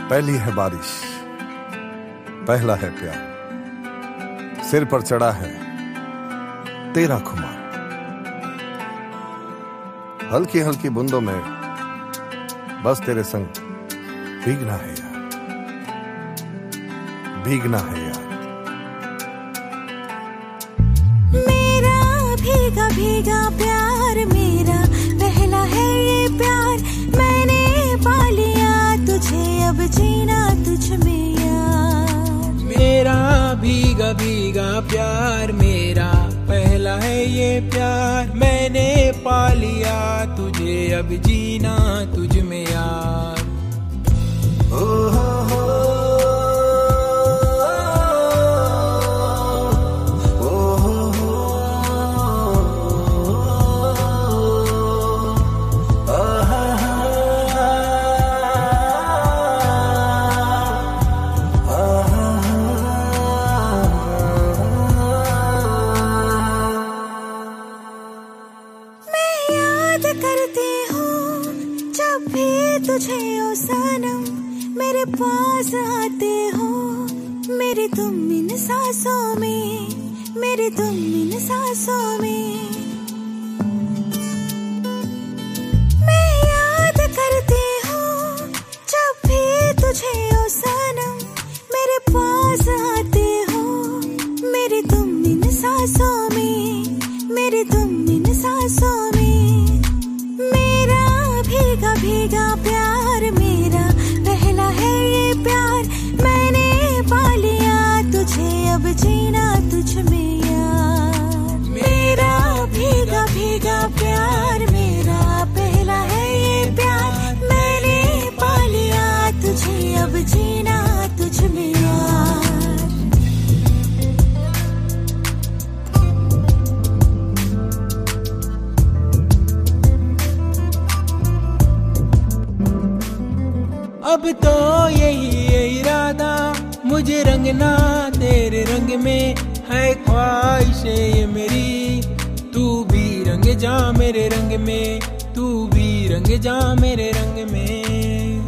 पहली है बारिश, पहला है प्यार, सिर पर चढ़ा है तेरा खुमार। हल्की हल्की बूंदों में बस तेरे संग भीगना है यार, भीगना है यार। मेरा भीगा भीगा प्यार, मेरा पहला है ये प्यार, मैंने पा लिया तुझे, अब जीना तुझ में यार। मेरा भीगा भीगा प्यार, मेरा पहला है ये प्यार, मैंने पा लिया तुझे, अब जीना तुझ में यार। ओ हो करती हूँ जब भी तुझे ओ सनम, मेरे पास आते हो, मेरी तुम इन सांसों में, मेरी तुम इन सांसों में। मैं याद करती हूँ जब भी तुझे ओ सनम, मेरे पास आते हो, मेरी तुम इन सांसों में, मेरी तुम इन सांसों में। भीगा भीगा प्यार, मेरा पहला है ये प्यार, मैंने पा लिया तुझे, अब जीना तुझ में यार। मेरा भीगा भीगा प्यार, मेरा पहला है ये प्यार, मैंने पा लिया तुझे, अब जीना तुझ में यार। अब तो यही है इरादा, मुझे रंगना तेरे रंग में, है ख्वाहिशें ये मेरी, तू भी रंग जा मेरे रंग में, तू भी रंग जा मेरे रंग में।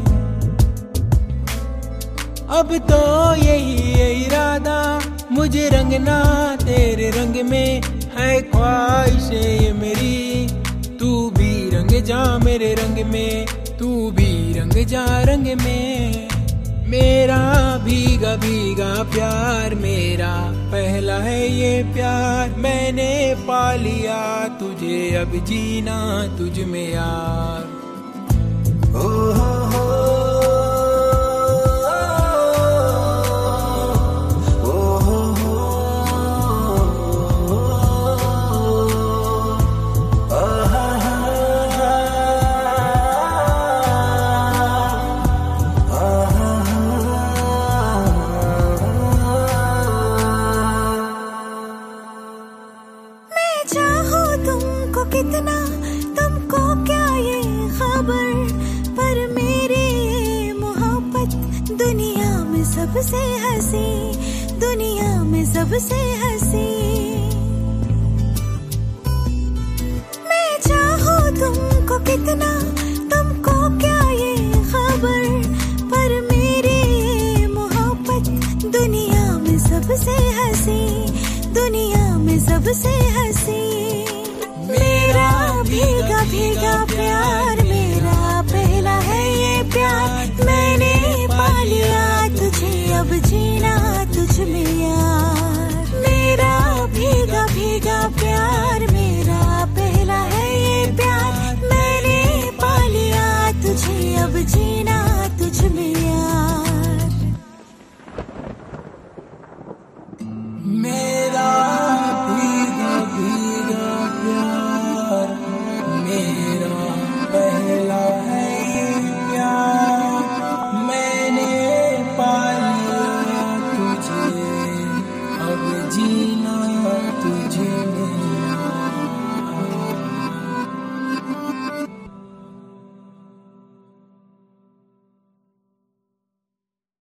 अब तो यही है इरादा, मुझे रंगना तेरे रंग में, है ख्वाहिशें ये मेरी, तू भी रंग जा मेरे रंग में, तू भी रंग जा रंग में। मेरा भीगा भीगा प्यार, मेरा पहला है ये प्यार, मैंने पा लिया तुझे, अब जीना तुझ में यार। ओ हो कितना तुमको क्या ये खबर, पर मेरी मोहब्बत दुनिया में सबसे हंसी, दुनिया में सबसे हंसी। मैं चाहूँ तुमको कितना, तुमको क्या ये खबर, पर मेरी मोहब्बत दुनिया में सबसे हंसी, दुनिया में सबसे हंसी। मेरा भीगा भीगा प्यार, मेरा पहला है ये प्यार, मैंने पा लिया तुझे, अब जी